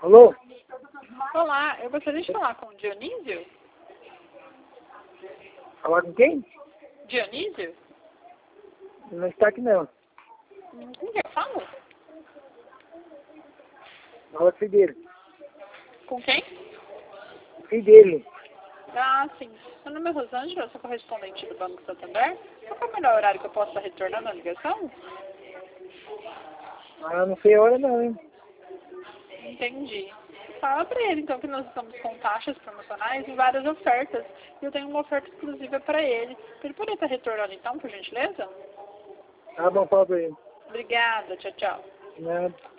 Alô? Olá, eu gostaria de falar com o Dionísio. Falar com quem? Dionísio? Não está aqui não. Com quem eu falo? Fala filho dele. Com quem? Filho dele. Ah, sim. Meu nome é Rosângela, eu sou correspondente do Banco Santander. Qual é o melhor horário que eu posso estar retornando a ligação? Ah, não sei a hora não, hein? Entendi. Fala pra ele, então, que nós estamos com taxas promocionais e várias ofertas. E eu tenho uma oferta exclusiva pra ele. Ele poderia estar retornando, então, por gentileza? Tá bom, fala pra ele. Obrigada, tchau, tchau. Nada.